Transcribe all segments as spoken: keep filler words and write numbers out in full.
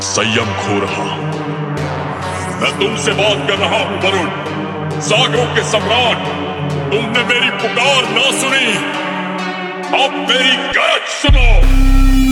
संयम खो रहा हूं। मैं तुमसे बात कर रहा हूं वरुण, सागरों के सम्राट। तुमने मेरी पुकार ना सुनी, अब मेरी गरज सुनो।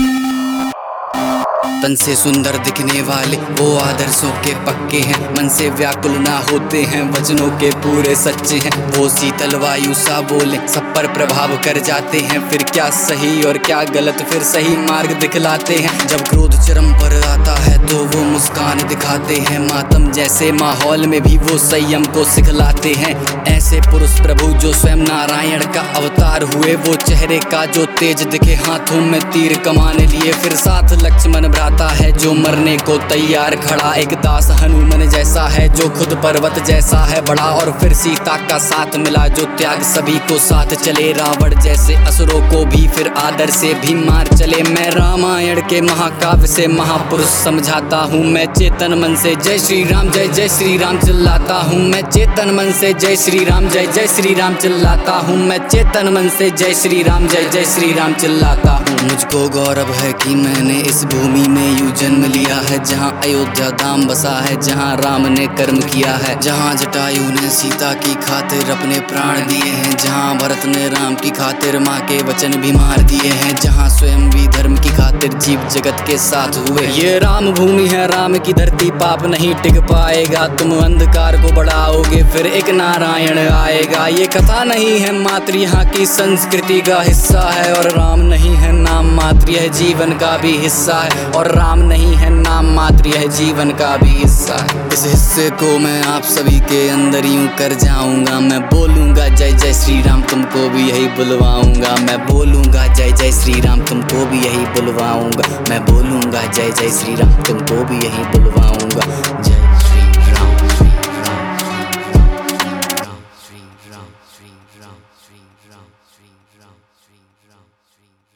तन से सुंदर दिखने वाले वो आदर्शों के पक्के हैं, मन से व्याकुल ना होते हैं, वचनों के पूरे सच्चे हैं। वो शीतल वायु सा बोले, सब पर प्रभाव कर जाते हैं। फिर क्या सही और क्या गलत, फिर सही मार्ग दिखलाते हैं। जब क्रोध चरम पर आता है तो वो मुस्कान दिखाते हैं। मातम जैसे माहौल में भी वो संयम को सिखलाते हैं। ऐसे पुरुष प्रभु जो स्वयं नारायण का अवतार हुए, वो चेहरे का जो तेज दिखे, हाथों में तीर कमाने लिए। फिर साथ लक्ष्मण भ्राता है जो मरने को तैयार खड़ा। एक दास हनुमान जैसा है जो खुद पर्वत जैसा है बड़ा। और फिर सीता का साथ मिला जो त्याग सभी को साथ चले। रावण जैसे असुरों को भी फिर आदर से भी मार चले। मैं रामायण के महाकाव्य से महापुरुष समझाता हूँ। मैं चेतन मन से जय श्री राम जय जय श्री राम चिल्लाता हूँ। मैं चेतन मन से जय श्री राम जय जय श्री राम चिल्लाता हूँ। मैं चेतन मन से जय श्री राम जय जय श्री राम चिल्लाता हूँ। मुझको गौरव है कि मैंने इस भूमि में यूं जन्म लिया है, जहाँ अयोध्या धाम बसा है, जहाँ राम ने कर्म किया है, जहाँ जटायु ने सीता की खातिर अपने प्राण दिए हैं, जहाँ भरत ने राम की खातिर माँ के वचन भी मार दिए हैं, जहाँ स्वयं भी धर्म की खातिर जीव जगत के साथ हुए। ये राम भूमि है, राम की धरती, पाप नहीं टिक पाएगा। तुम अंधकार को बढ़ाओगे फिर एक नारायण आएगा। ये कथा नहीं है मात्र, यहाँ की संस्कृति का हिस्सा है। और राम नहीं है नाम मात्र, यह जीवन का भी हिस्सा है। और राम नहीं है नाम मात्र, यह जीवन का भी हिस्सा है। इस हिस्से को मैं आप सभी के अंदर यूं कर जाऊंगा। मैं बोलूंगा जय जय श्री राम, तुमको भी यही बुलवाऊंगा। मैं बोलूंगा जय जय श्री राम, तुमको भी यही बुलवाऊंगा। मैं बोलूंगा जय जय श्री राम, तुमको भी यही बुलवाऊंगा। जय श्री राम श्री राम श्री राम श्री राम श्री राम श्री राम श्री राम श्री राम श्री राम।